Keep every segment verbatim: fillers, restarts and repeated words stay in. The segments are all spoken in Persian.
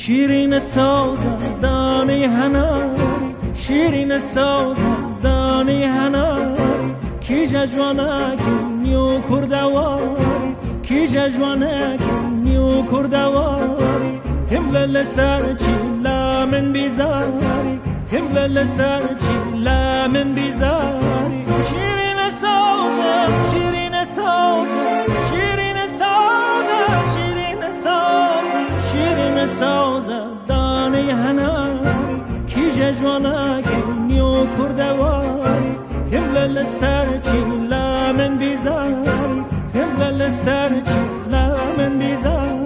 شیرین سازم دانه هناری شیرین سازم دانه هناری کی جوانکی نیو کردواری کی جوانکی نیو کردواری همل سرچی لامن بیزاری همل سرچی لامن بیزاری شیرین سازم شیرین سازم شیرین سازم شیرین سازم شیرین سازم دانه هناری کی جوانکی نیو کردواری همل سرچی لامن بیزاری همل سرچی لامن بیزاری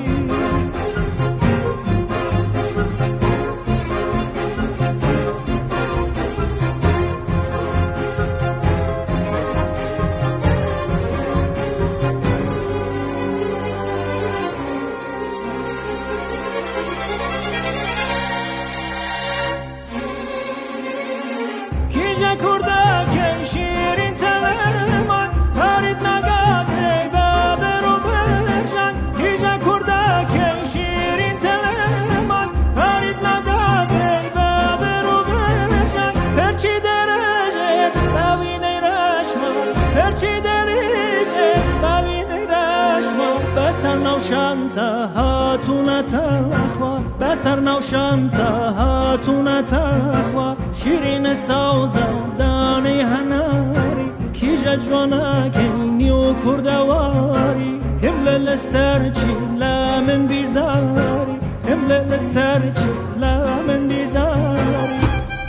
نوشانتا هاتونا تخوا بسر نوشانتا هاتونا تخوا شیرین سازا دانه هناری کی جوانا کی نیو کردواری همل سرچی لامن بیزاری همل سرچی لامن بیزاری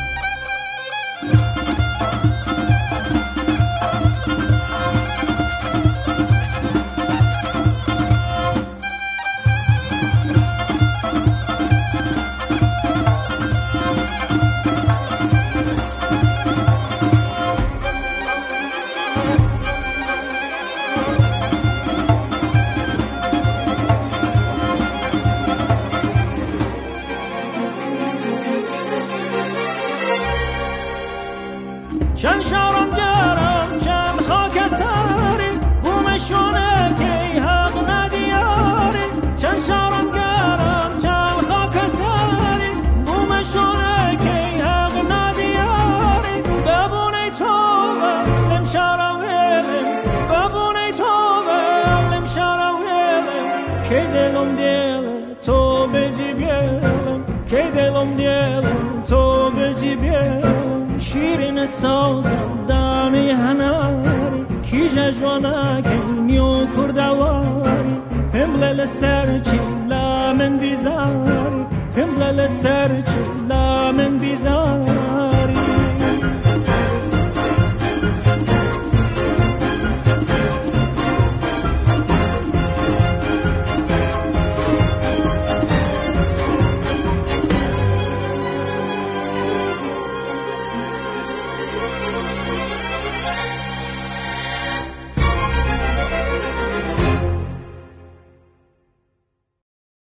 چند شارم گرم چند خاک ساری بومشونه که حق ندیاری چند شارم گرم چند خاک ساری بومشونه که حق ندیاری ببونه توبه لم شارم ویلم ببونه توبه لم شارم ویلم که دلم دیل تو بجی بیلم که دلم دیل تو بجی بیلم شیرین سازم دانه هناری کی جوانکی نیو کردواری همل سرچی لامن بیزاری همل سر